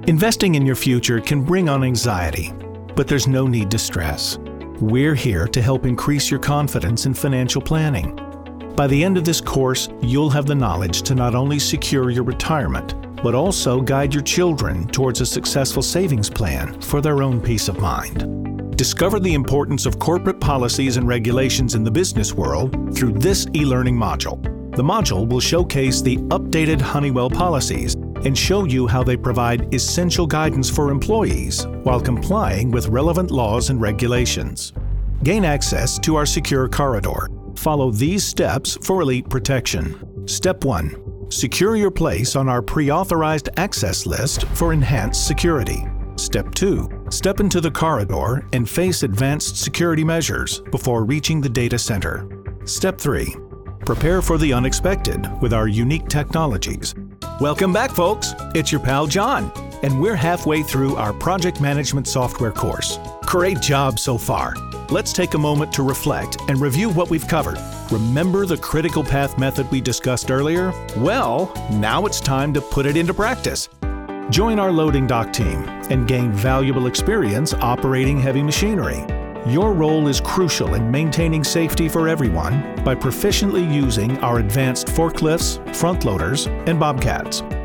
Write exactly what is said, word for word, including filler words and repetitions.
Investing in your future can bring on anxiety, but there's no need to stress. We're here to help increase your confidence in financial planning. By the end of this course, you'll have the knowledge to not only secure your retirement, but also guide your children towards a successful savings plan for their own peace of mind. Discover the importance of corporate policies and regulations in the business world through this e-learning module. The module will showcase the updated Honeywell policies and show you how they provide essential guidance for employees while complying with relevant laws and regulations. Gain access to our secure corridor. Follow these steps for elite protection. Step one. Secure your place on our pre-authorized access list for enhanced security. Step two. Step into the corridor and face advanced security measures before reaching the data center. Step three. Prepare for the unexpected with our unique technologies. Welcome back, folks. It's your pal John, and we're halfway through our project management software course. Great job so far. Let's take a moment to reflect and review what we've covered. Remember the critical path method we discussed earlier? Well, now it's time to put it into practice. Join our loading dock team and gain valuable experience operating heavy machinery. Your role is crucial in maintaining safety for everyone by proficiently using our advanced forklifts, front loaders, and bobcats.